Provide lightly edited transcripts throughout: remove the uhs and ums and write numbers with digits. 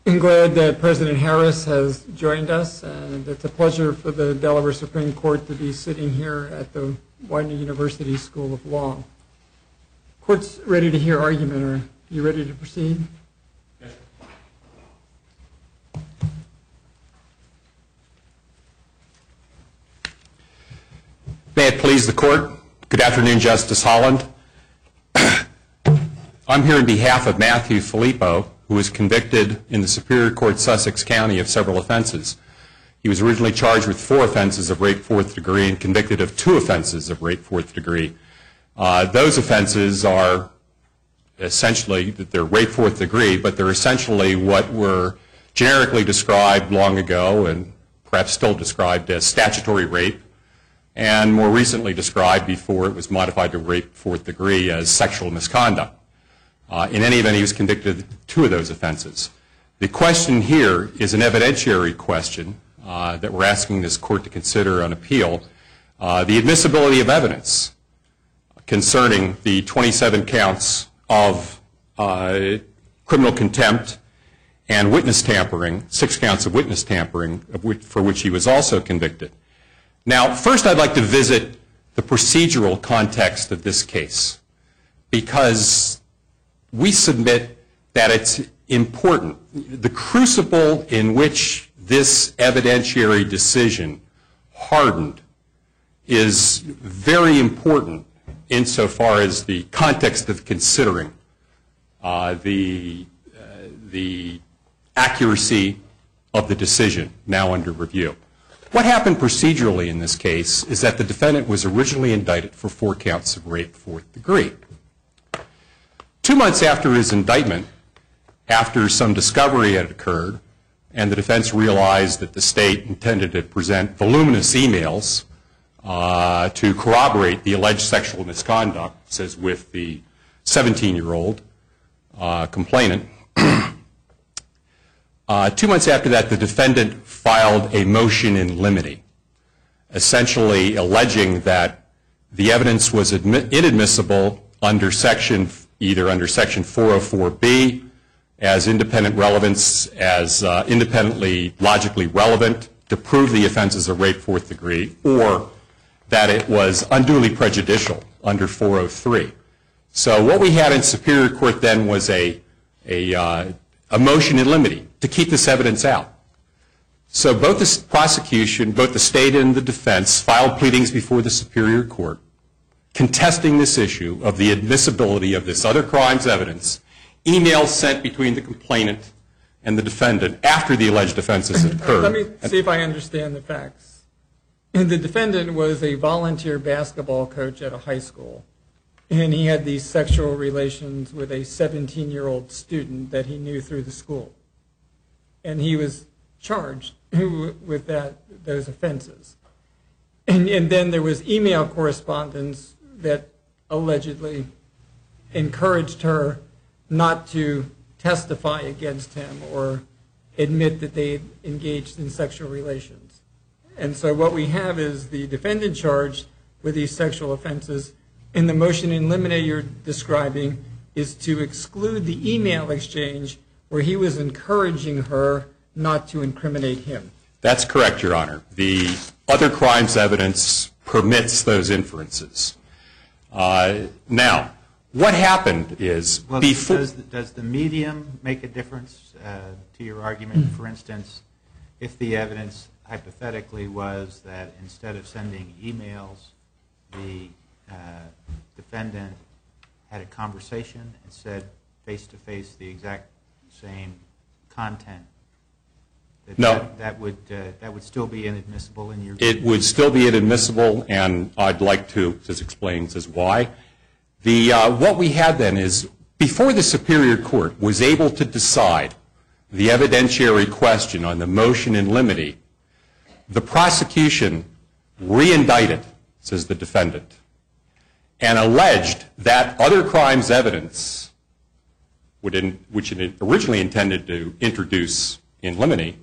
I'm glad that President Harris has joined us, and it's a pleasure for the Delaware Supreme Court to be sitting here at the Widener University School of Law. Court's ready to hear argument. Are you ready to proceed? Yes. May it please the Court. Good afternoon, Justice Holland. I'm here on behalf of Matthew Filippo, who was convicted in the Superior Court, Sussex County, of several offenses. He was originally charged with 4 offenses of rape 4th degree and convicted of 2 offenses of rape 4th degree. Those offenses are essentially, they're rape 4th degree, but they're essentially what were generically described long ago and perhaps still described as statutory rape, and more recently described before it was modified to rape 4th degree as sexual misconduct. In any event, he was convicted of 2 of those offenses. The question here is an evidentiary question that we're asking this Court to consider on appeal, the admissibility of evidence concerning the 27 counts of criminal contempt and witness tampering, 6 counts of witness tampering for which he was also convicted. Now, first I'd like to visit the procedural context of this case, because we submit that it's important. The crucible in which this evidentiary decision hardened is very important insofar as the context of considering the accuracy of the decision now under review. What happened procedurally in this case is that the defendant was originally indicted for 4 counts of rape 4th degree. 2 months after his indictment, after some discovery had occurred, and the defense realized that the state intended to present voluminous emails to corroborate the alleged sexual misconduct, says with the 17-year-old complainant. 2 months after that, the defendant filed a motion in limine, essentially alleging that the evidence was inadmissible under either under Section 404B as independent relevance, as independently logically relevant to prove the offenses of rape 4th degree, or that it was unduly prejudicial under 403. So what we had in Superior Court then was a motion in limine to keep this evidence out. So both the prosecution, both the state and the defense filed pleadings before the Superior Court contesting this issue of the admissibility of this other crime's evidence, emails sent between the complainant and the defendant after the alleged offenses had occurred. Let me see if I understand the facts. The defendant was a volunteer basketball coach at a high school, and he had these sexual relations with a 17-year-old student that he knew through the school. And he was charged with those offenses. And then there was email correspondence that allegedly encouraged her not to testify against him or admit that they engaged in sexual relations. And so what we have is the defendant charged with these sexual offenses, and the motion in limine you're describing is to exclude the email exchange where he was encouraging her not to incriminate him. That's correct, Your Honor. The other crime's evidence permits those inferences. Now, what happened is before... Does the medium make a difference to your argument? For instance, if the evidence hypothetically was that instead of sending emails, the defendant had a conversation and said face-to-face the exact same content, that would still be inadmissible in your view? It would still be inadmissible, and I'd like to just explain why. What we had then is, before the Superior Court was able to decide the evidentiary question on the motion in limine, the prosecution re-indicted, says the defendant, and alleged that other crime's evidence, which it originally intended to introduce in limine,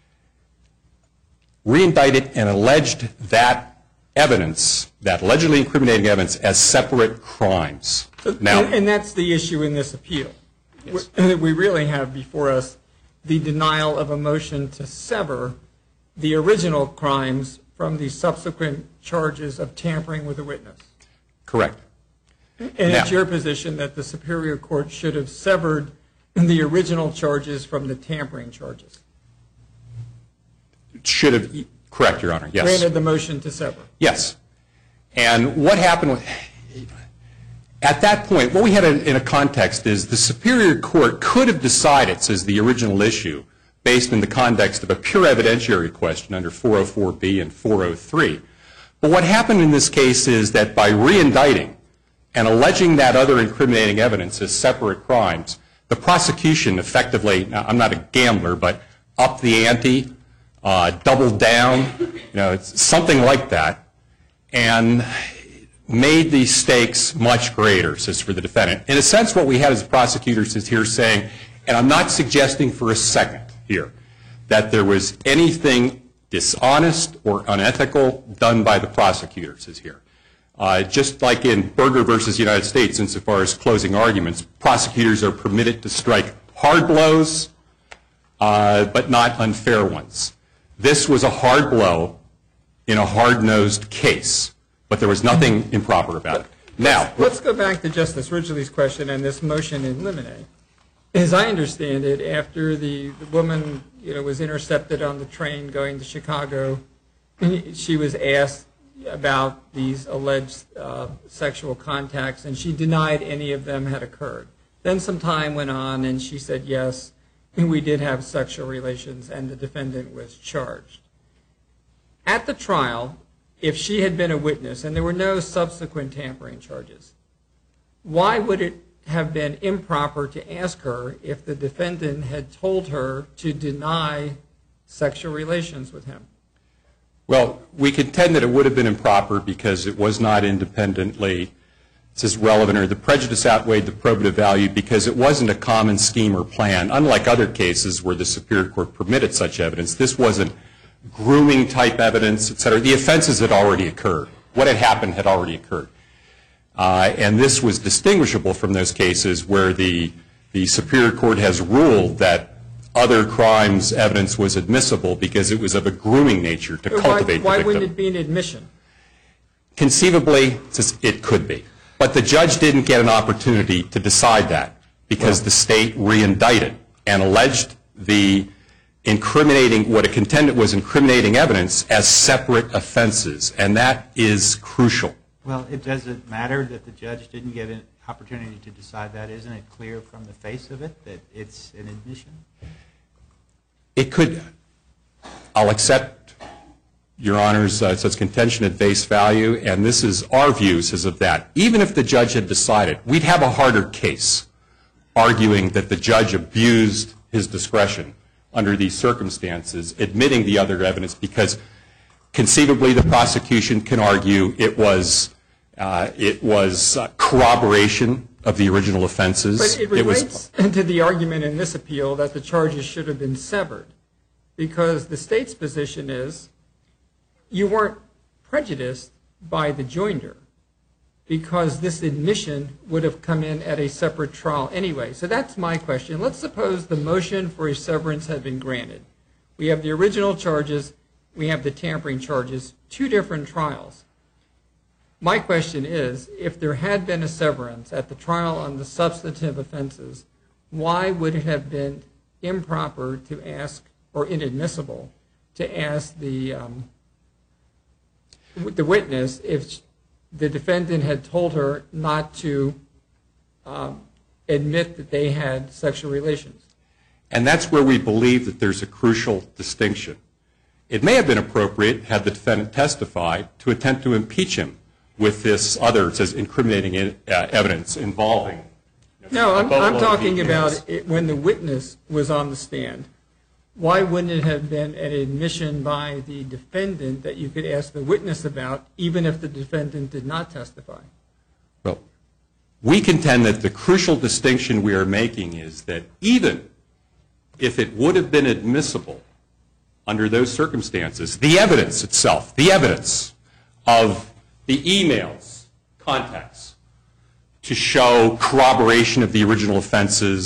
re-indicted and alleged that evidence, that allegedly incriminating evidence, as separate crimes. And that's the issue in this appeal. Yes. We really have before us the denial of a motion to sever the original crimes from the subsequent charges of tampering with a witness. Correct. And it's your position that the Superior Court should have severed the original charges from the tampering charges? Should have, correct, Your Honor, yes. Granted the motion to sever? Yes. And what happened, at that point, what we had in a context is the Superior Court could have decided, says the original issue, based in the context of a pure evidentiary question under 404B and 403. But what happened in this case is that by re-indicting and alleging that other incriminating evidence as separate crimes, the prosecution effectively, now I'm not a gambler, but upped the ante, doubled down, it's something like that, and made the stakes much greater, says for the defendant. In a sense, what we had as prosecutors is here saying, and I'm not suggesting for a second here that there was anything dishonest or unethical done by the prosecutors is here. Just like in Berger versus United States, insofar as closing arguments, prosecutors are permitted to strike hard blows, but not unfair ones. This was a hard blow in a hard-nosed case, but there was nothing improper about it. Now, let's go back to Justice Ridgely's question and this motion in limine. As I understand it, after the woman was intercepted on the train going to Chicago, she was asked about these alleged sexual contacts, and she denied any of them had occurred. Then some time went on, and she said, yes, we did have sexual relations, and the defendant was charged. At the trial, if she had been a witness and there were no subsequent tampering charges, why would it have been improper to ask her if the defendant had told her to deny sexual relations with him? Well, we contend that it would have been improper because it was not independently relevant, or the prejudice outweighed the probative value because it wasn't a common scheme or plan. Unlike other cases where the Superior Court permitted such evidence, this wasn't grooming type evidence, et cetera. The offenses had already occurred. What had happened had already occurred. And this was distinguishable from those cases where the Superior Court has ruled that other crimes evidence was admissible because it was of a grooming nature to cultivate the victim. Why wouldn't it be an admission? Conceivably, it could be. But the judge didn't get an opportunity to decide that because the state re-indicted and alleged the incriminating, what it contended was incriminating evidence as separate offenses, and that is crucial. Well, does it matter that the judge didn't get an opportunity to decide that? Isn't it clear from the face of it that it's an admission? It could. I'll accept Your Honor's such contention at face value, and this is our views as of that. Even if the judge had decided, we'd have a harder case arguing that the judge abused his discretion under these circumstances, admitting the other evidence, because conceivably the prosecution can argue it was corroboration of the original offenses. But it relates to the argument in this appeal that the charges should have been severed, because the state's position is you weren't prejudiced by the joinder because this admission would have come in at a separate trial anyway. So that's my question. Let's suppose the motion for a severance had been granted. We have the original charges, we have the tampering charges, two different trials. My question is, if there had been a severance at the trial on the substantive offenses, why would it have been improper to ask, or inadmissible, to ask the witness if the defendant had told her not to admit that they had sexual relations? And that's where we believe that there's a crucial distinction. It may have been appropriate, had the defendant testified, to attempt to impeach him with this other, it says, incriminating evidence involving. No, I'm talking about when the witness was on the stand. Why wouldn't it have been an admission by the defendant that you could ask the witness about, even if the defendant did not testify? Well, we contend that the crucial distinction we are making is that even if it would have been admissible under those circumstances, the evidence itself, the evidence of the emails, contacts, to show corroboration of the original offenses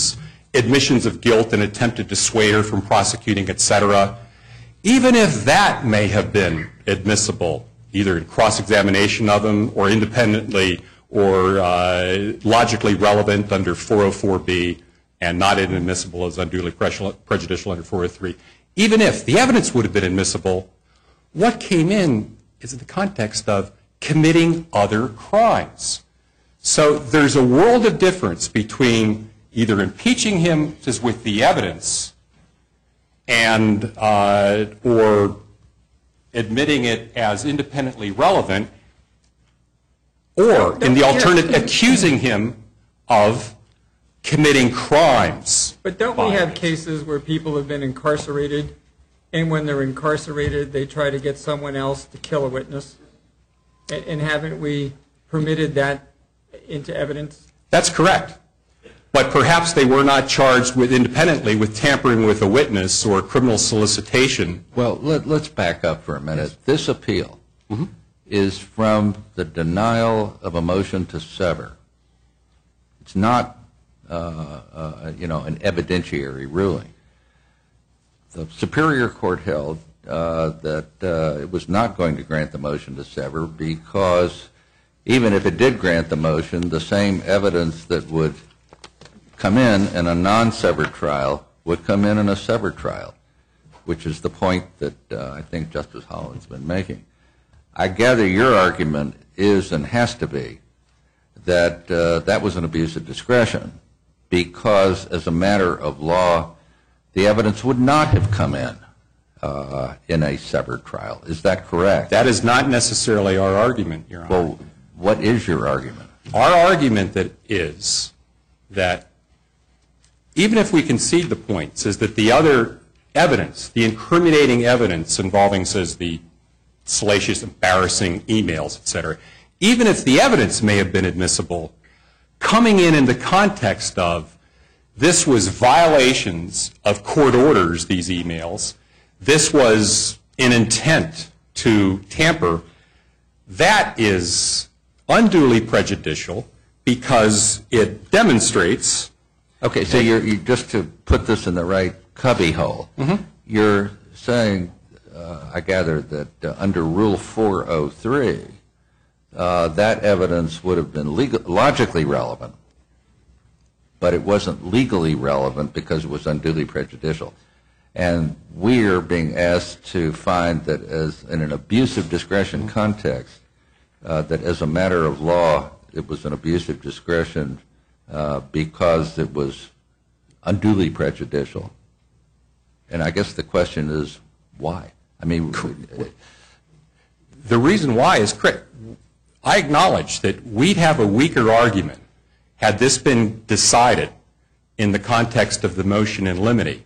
admissions of guilt and attempt to dissuade her from prosecuting, etc., even if that may have been admissible, either in cross-examination of him or independently or logically relevant under 404B and not inadmissible as unduly prejudicial under 403, even if the evidence would have been admissible, what came in is in the context of committing other crimes. So there's a world of difference between either impeaching him just with the evidence and or admitting it as independently relevant, or in the alternative, accusing him of committing crimes. But don't we have cases where people have been incarcerated, and when they're incarcerated, they try to get someone else to kill a witness? And haven't we permitted that into evidence? That's correct. But perhaps they were not charged with independently with tampering with a witness or criminal solicitation. Well, let's back up for a minute. This appeal is from the denial of a motion to sever. It's not, an evidentiary ruling. The Superior Court held that it was not going to grant the motion to sever because even if it did grant the motion, the same evidence that would come in a non-severed trial would come in a severed trial, which is the point that I think Justice Holland's been making. I gather your argument is and has to be that that was an abuse of discretion because as a matter of law, the evidence would not have come in a severed trial. Is that correct? That is not necessarily our argument, Your Honor. Well, what is your argument? Our argument is that even if we concede the points, is that the other evidence, the incriminating evidence involving, says, the salacious, embarrassing emails, et cetera, even if the evidence may have been admissible, coming in the context of this was violations of court orders, these emails, this was an intent to tamper, that is unduly prejudicial because it demonstrates. Okay, so you just to put this in the right cubbyhole, you're saying, I gather, that under Rule 403, that evidence would have been logically relevant, but it wasn't legally relevant because it was unduly prejudicial. And we're being asked to find that as in an abuse of discretion context, that as a matter of law, it was an abuse of discretion because it was unduly prejudicial. And I guess the question is, why? I mean, the reason why is, I acknowledge that we'd have a weaker argument had this been decided in the context of the motion in limine.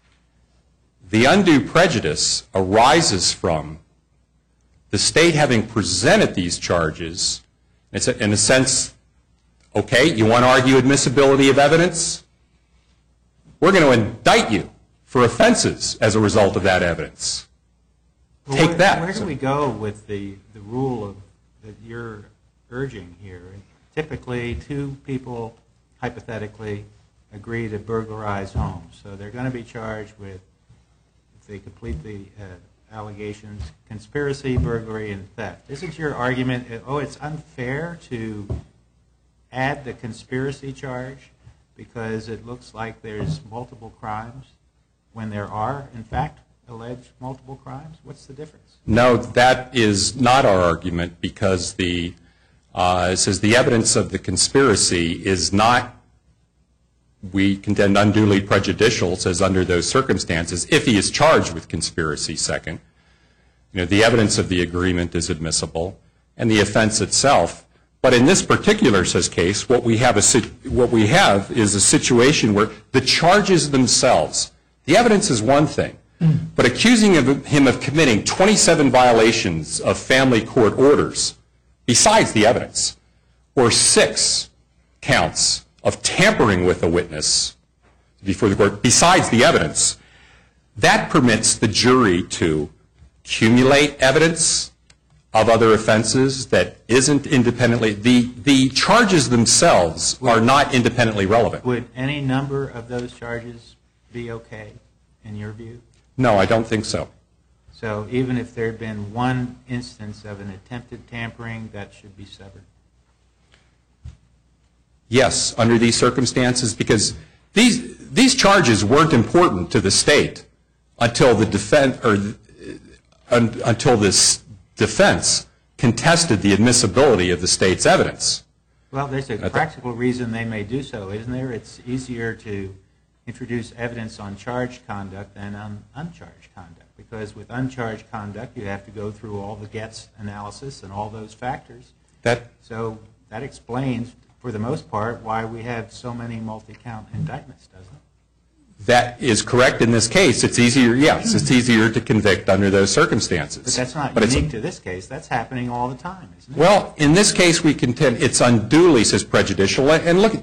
The undue prejudice arises from the state having presented these charges. It's in a sense, okay, you want to argue admissibility of evidence? We're going to indict you for offenses as a result of that evidence. Well, Take that. Where do we go with the rule that you're urging here? Typically, two people, hypothetically, agree to burglarize homes. So they're going to be charged with, if they complete the allegations, conspiracy, burglary, and theft. Isn't your argument, it's unfair to add the conspiracy charge because it looks like there's multiple crimes when there are, in fact, alleged multiple crimes? What's the difference? No, that is not our argument because it says the evidence of the conspiracy is not, we contend, unduly prejudicial, says under those circumstances, if he is charged with conspiracy, second. The evidence of the agreement is admissible and the offense itself. But in this particular case, what we have is a situation where the charges themselves, the evidence is one thing, but accusing him of committing 27 violations of family court orders besides the evidence, or 6 counts of tampering with a witness before the court besides the evidence, that permits the jury to accumulate evidence, of other offenses that isn't independently, the charges themselves are not independently relevant. Would any number of those charges be okay, in your view? No, I don't think so. So even if there had been one instance of an attempted tampering, that should be severed? Yes, under these circumstances, because these charges weren't important to the state until until this defense contested the admissibility of the state's evidence. Well, there's a practical reason they may do so, isn't there? It's easier to introduce evidence on charged conduct than on uncharged conduct, because with uncharged conduct you have to go through all the Getz analysis and all those factors. So that explains, for the most part, why we have so many multi-count indictments, doesn't it? That is correct in this case. It's easier, yes, it's easier to convict under those circumstances. But that's not unique to this case. That's happening all the time, isn't it? Well, in this case we contend it's unduly prejudicial. And look,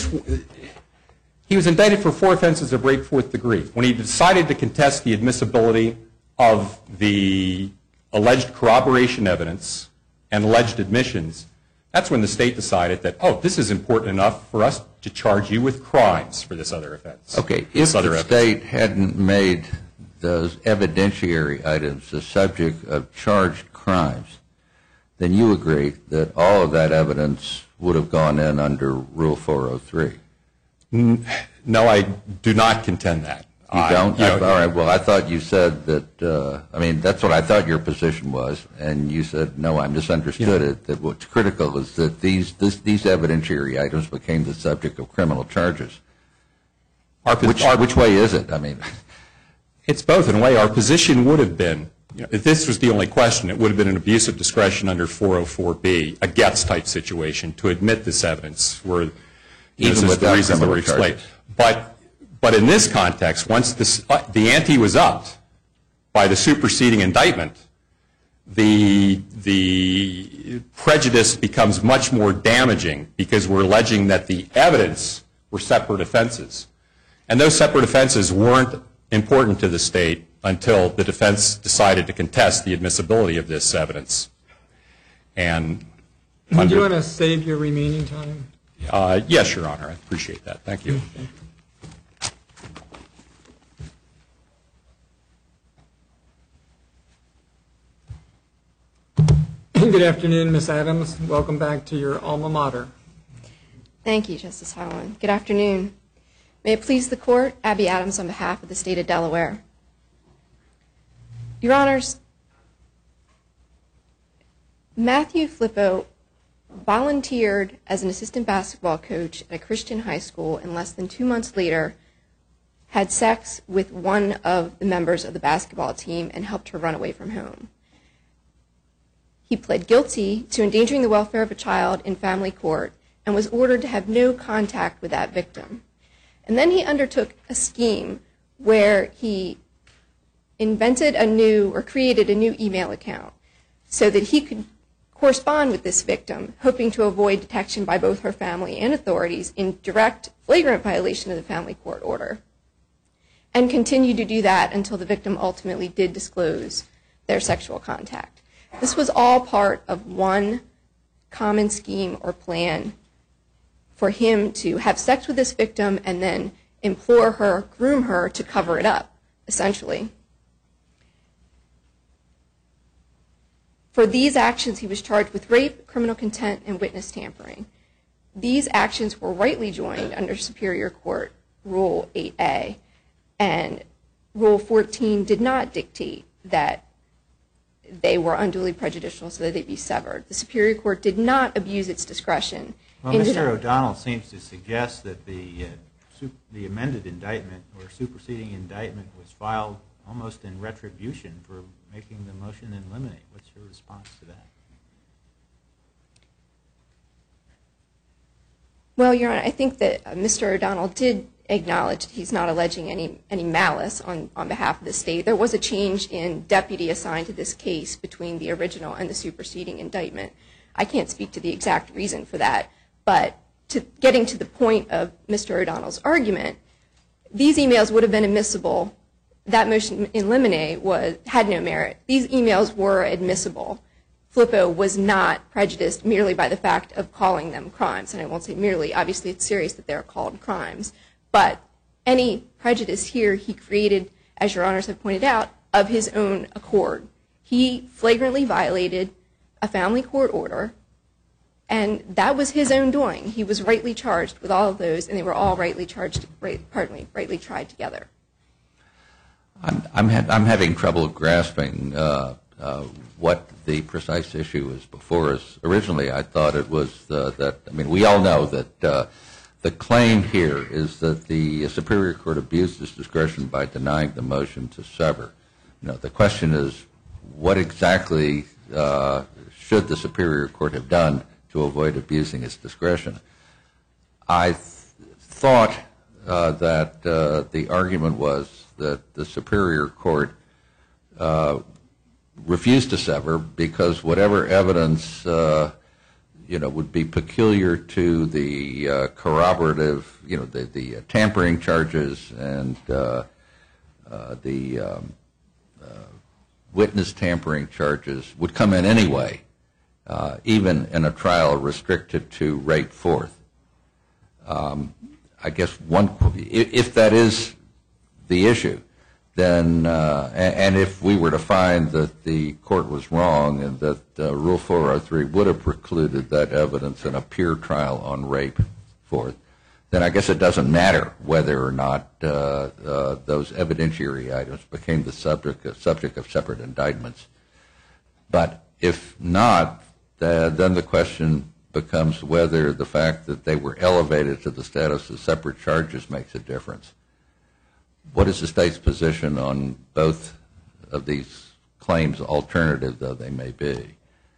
he was indicted for 4 offenses of rape 4th degree. When he decided to contest the admissibility of the alleged corroboration evidence and alleged admissions, that's when the state decided that, oh, this is important enough for us to charge you with crimes for this other offense. Okay, if the state hadn't made those evidentiary items the subject of charged crimes, then you agree that all of that evidence would have gone in under Rule 403. No, I do not contend that. You don't? All right. Well, I thought you said that, that's what I thought your position was, and you said, no, I misunderstood it, that what's critical is that these evidentiary items became the subject of criminal charges. Which way is it? It's both. In a way, our position would have been, if this was the only question, it would have been an abuse of discretion under 404B, a Getz-type situation, to admit this evidence where even with the reasons that were explained. But in this context, once the ante was upped by the superseding indictment, the prejudice becomes much more damaging because we're alleging that the evidence were separate offenses. And those separate offenses weren't important to the state until the defense decided to contest the admissibility of this evidence. And do you want to save your remaining time? Yes, Your Honor. I appreciate that. Thank you. Good afternoon, Ms. Adams. Welcome back to your alma mater. Thank you, Justice Howland. Good afternoon. May it please the Court, Abby Adams on behalf of the State of Delaware. Your Honors, Matthew Flippo volunteered as an assistant basketball coach at a Christian high school, and less than 2 months later had sex with one of the members of the basketball team and helped her run away from home. He pled guilty to endangering the welfare of a child in family court and was ordered to have no contact with that victim. And then he undertook a scheme where he invented created a new email account so that he could correspond with this victim, hoping to avoid detection by both her family and authorities in direct, flagrant violation of the family court order, and continued to do that until the victim ultimately did disclose their sexual contact. This was all part of one common scheme or plan for him to have sex with this victim and then implore her, groom her to cover it up, essentially. For these actions, he was charged with rape, criminal contempt, and witness tampering. These actions were rightly joined under Superior Court Rule 8A, and Rule 14 did not dictate that they were unduly prejudicial so that they be severed. The Superior Court did not abuse its discretion. Well, Mr. O'Donnell seems to suggest that the amended indictment or superseding indictment was filed almost in retribution for making the motion in limine. What's your response to that? Well, Your Honor, I think that Mr. O'Donnell did acknowledge that he's not alleging any malice on behalf of the state. There was a change in deputy assigned to this case between the original and the superseding indictment. I can't speak to the exact reason for that, but getting to the point of Mr. O'Donnell's argument, these emails would have been admissible. That motion in limine had no merit. These emails were admissible Flippo was not prejudiced merely by the fact of calling them crimes. And I won't say merely. Obviously, it's serious that they're called crimes. But any prejudice here he created, as Your Honors have pointed out, of his own accord. He flagrantly violated a family court order, and that was his own doing. He was rightly charged with all of those, and they were all rightly tried together. I'm having trouble grasping what the precise issue is before us. Originally, I thought it was we all know that the claim here is that the Superior Court abused its discretion by denying the motion to sever. The question is, what exactly should the Superior Court have done to avoid abusing its discretion? I thought that the argument was that the Superior Court refused to sever because whatever evidence would be peculiar to the corroborative, the tampering charges and the witness tampering charges would come in anyway, even in a trial restricted to rape fourth. I guess if that is the issue, then, and if we were to find that the court was wrong and that Rule 403 would have precluded that evidence in a pure trial on rape fourth, then I guess it doesn't matter whether or not those evidentiary items became the subject of separate indictments. But if not, then the question becomes whether the fact that they were elevated to the status of separate charges makes a difference. What is the State's position on both of these claims, alternative though they may be?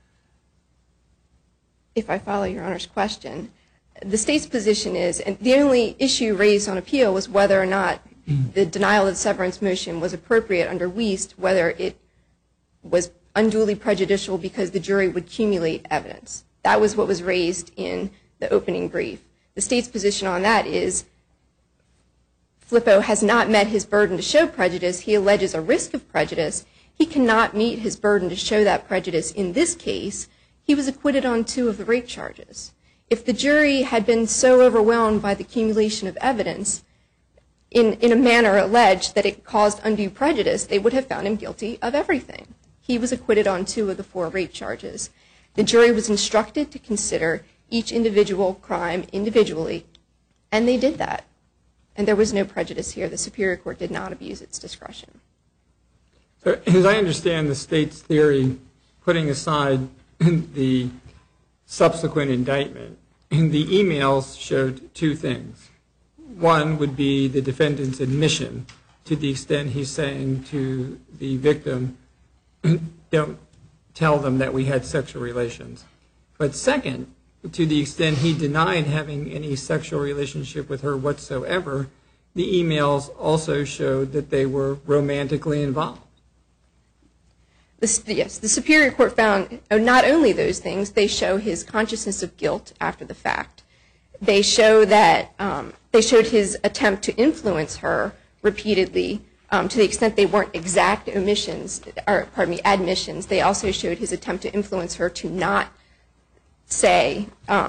If I follow Your Honor's question, the State's position is, and the only issue raised on appeal was whether or not the denial of severance motion was appropriate under Wiest, whether it was unduly prejudicial because the jury would accumulate evidence. That was what was raised in the opening brief. The State's position on that is Flippo has not met his burden to show prejudice. He alleges a risk of prejudice. He cannot meet his burden to show that prejudice in this case. He was acquitted on 2 of the rape charges. If the jury had been so overwhelmed by the accumulation of evidence in a manner alleged that it caused undue prejudice, they would have found him guilty of everything. He was acquitted on 2 of the 4 rape charges. The jury was instructed to consider each individual crime individually, and they did that. And there was no prejudice here. The Superior Court did not abuse its discretion. So, as I understand the State's theory, putting aside the subsequent indictment, the emails showed 2 things. One would be the defendant's admission, to the extent he's saying to the victim, don't tell them that we had sexual relations. But second, to the extent he denied having any sexual relationship with her whatsoever, the emails also showed that they were romantically involved. Yes, the Superior Court found not only those things, they show his consciousness of guilt after the fact. They show that they showed his attempt to influence her repeatedly to the extent they weren't exact admissions. They also showed his attempt to influence her to not say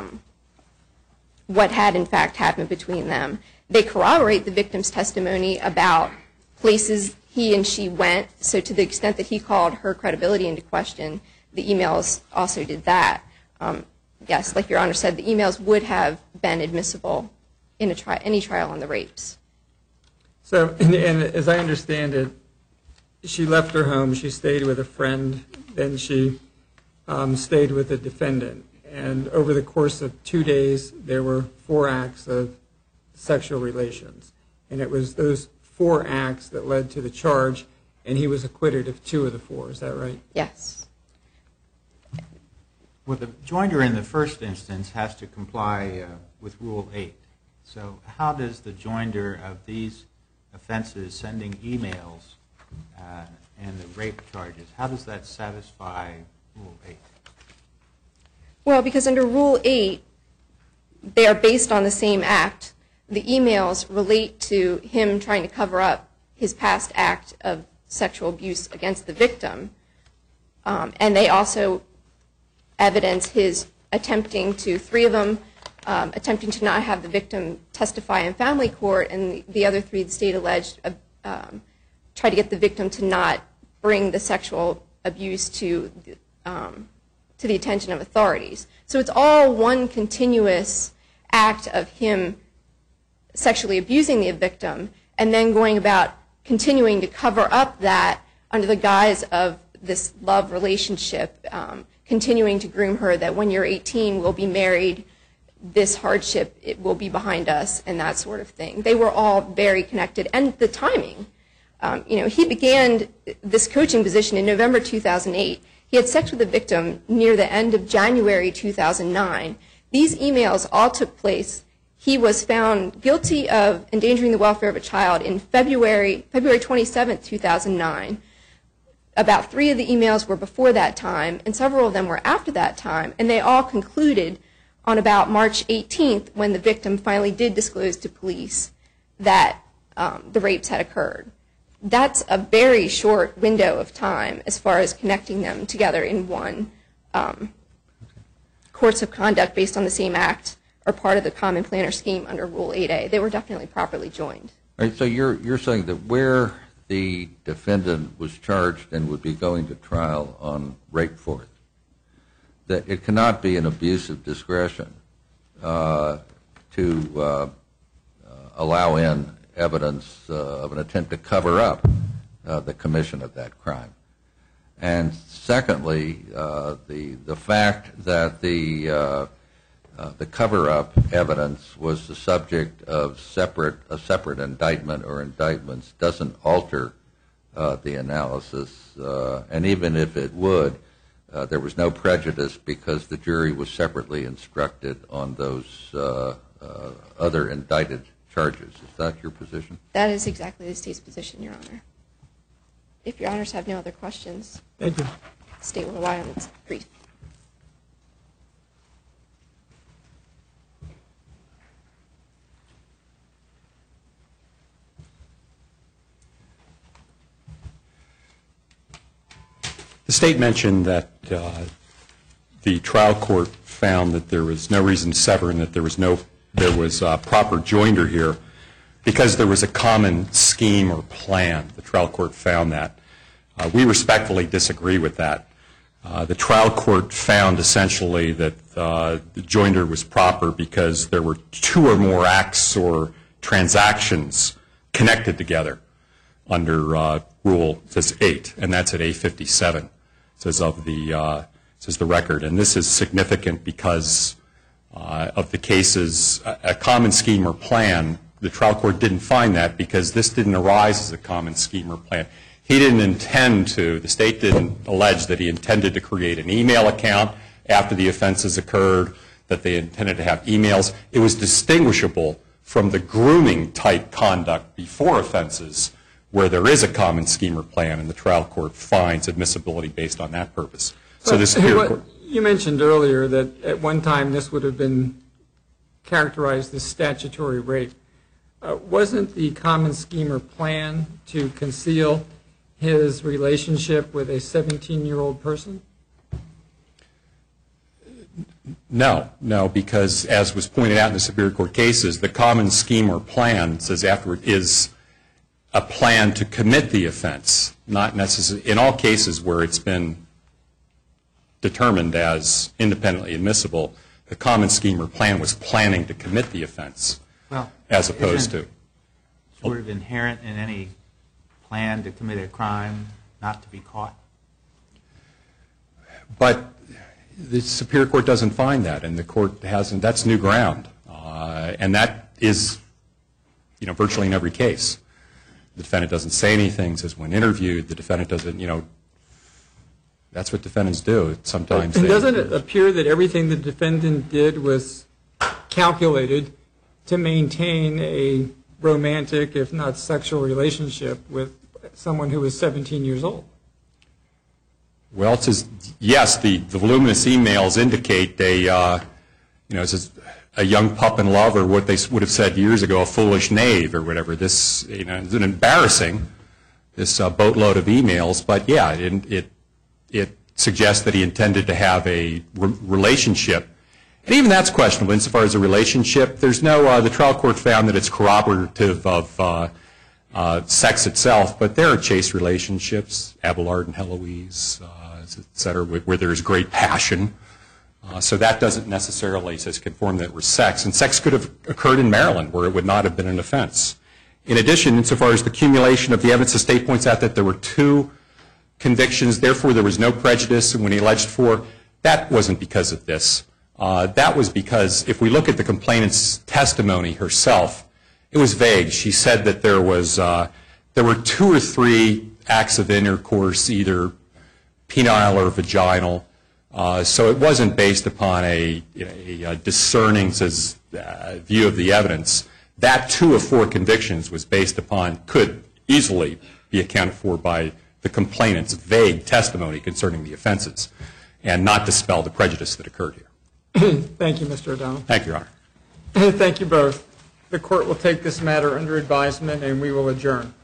what had in fact happened between them. They corroborate the victim's testimony about places he and she went, so to the extent that he called her credibility into question, the emails also did that. Yes, like Your Honor said, the emails would have been admissible in any trial on the rapes. So, and as I understand it, she left her home, she stayed with a friend, then she stayed with a defendant. And over the course of 2 days, there were 4 acts of sexual relations. And it was those 4 acts that led to the charge, and he was acquitted of 2 of the 4. Is that right? Yes. Well, the joinder in the first instance has to comply with Rule 8. So how does the joinder of these offenses, sending emails and the rape charges, how does that satisfy Rule 8? Well, because under Rule 8, they are based on the same act. The emails relate to him trying to cover up his past act of sexual abuse against the victim. And they also evidence his attempting to, 3 of them, attempting to not have the victim testify in family court, and the other 3, the state alleged, tried to get the victim to not bring the sexual abuse to the attention of authorities. So it's all one continuous act of him sexually abusing the victim and then going about continuing to cover up that under the guise of this love relationship, continuing to groom her that when you're 18 we'll be married, this hardship it will be behind us, and that sort of thing. They were all very connected. And the timing, he began this coaching position in November 2008. He had sex with the victim near the end of January 2009. These emails all took place. He was found guilty of endangering the welfare of a child in February 27, 2009. About 3 of the emails were before that time, and several of them were after that time, and they all concluded on about March 18th when the victim finally did disclose to police that the rapes had occurred. That's a very short window of time as far as connecting them together in one course of conduct based on the same act or part of the common plan or scheme under Rule 8A. They were definitely properly joined. All right, so you're saying that where the defendant was charged and would be going to trial on rape fourth, that it cannot be an abuse of discretion to allow in evidence of an attempt to cover up the commission of that crime. And secondly, the fact that the cover-up evidence was the subject of a separate indictment or indictments doesn't alter the analysis, and even if it would, there was no prejudice because the jury was separately instructed on those other indicted charges. Is that your position? That is exactly the state's position, Your Honor. If Your Honors have no other questions, Thank you. the state will rely on its brief. The state mentioned that the trial court found that there was no reason to sever and that there was proper joinder here because there was a common scheme or plan. The trial court found that. We respectfully disagree with that. The trial court found essentially that the joinder was proper because there were 2 or more acts or transactions connected together under Rule, it says 8, and that's at A57, says the record. And this is significant because of the cases, a common scheme or plan. The trial court didn't find that because this didn't arise as a common scheme or plan. He didn't intend to, the state didn't allege that he intended to create an email account after the offenses occurred, that they intended to have emails. It was distinguishable from the grooming type conduct before offenses where there is a common scheme or plan, and the trial court finds admissibility based on that purpose. So the Superior Court. You mentioned earlier that at one time this would have been characterized as statutory rape. Wasn't the common scheme or plan to conceal his relationship with a 17-year-old person? No, because as was pointed out in the Superior Court cases, the common scheme or plan says afterward is a plan to commit the offense, not necessarily in all cases where it's been determined as independently admissible. The common scheme or plan was planning to commit the offense, as opposed to sort of inherent in any plan to commit a crime not to be caught. But the Superior Court doesn't find that, and the court hasn't. That's new ground, and that is, virtually in every case. The defendant doesn't say anything, says when interviewed, the defendant doesn't, that's what defendants do. Sometimes and doesn't it appear that everything the defendant did was calculated to maintain a romantic, if not sexual, relationship with someone who was 17 years old? Well, it says, yes, the voluminous emails indicate it says a young pup in love, or what they would have said years ago, a foolish knave, or whatever. This, is an embarrassing, this boatload of emails. But yeah, it suggest that he intended to have a relationship. And even that's questionable insofar as a relationship. There's no, the trial court found that it's corroborative of sex itself, but there are chaste relationships, Abelard and Heloise, et cetera, where there's great passion. So that doesn't necessarily conform that it was sex. And sex could have occurred in Maryland, where it would not have been an offense. In addition, insofar as the accumulation of the evidence, the state points out that there were 2 convictions, therefore there was no prejudice, and when he alleged 4, that wasn't because of this. That was because if we look at the complainant's testimony herself, it was vague. She said that there were 2 or 3 acts of intercourse, either penile or vaginal. So it wasn't based upon a discerning view of the evidence. That 2 of 4 convictions was based upon, could easily be accounted for by the complainant's vague testimony concerning the offenses, and not dispel the prejudice that occurred here. Thank you, Mr. O'Donnell. Thank you, Your Honor. Thank you both. The court will take this matter under advisement, and we will adjourn.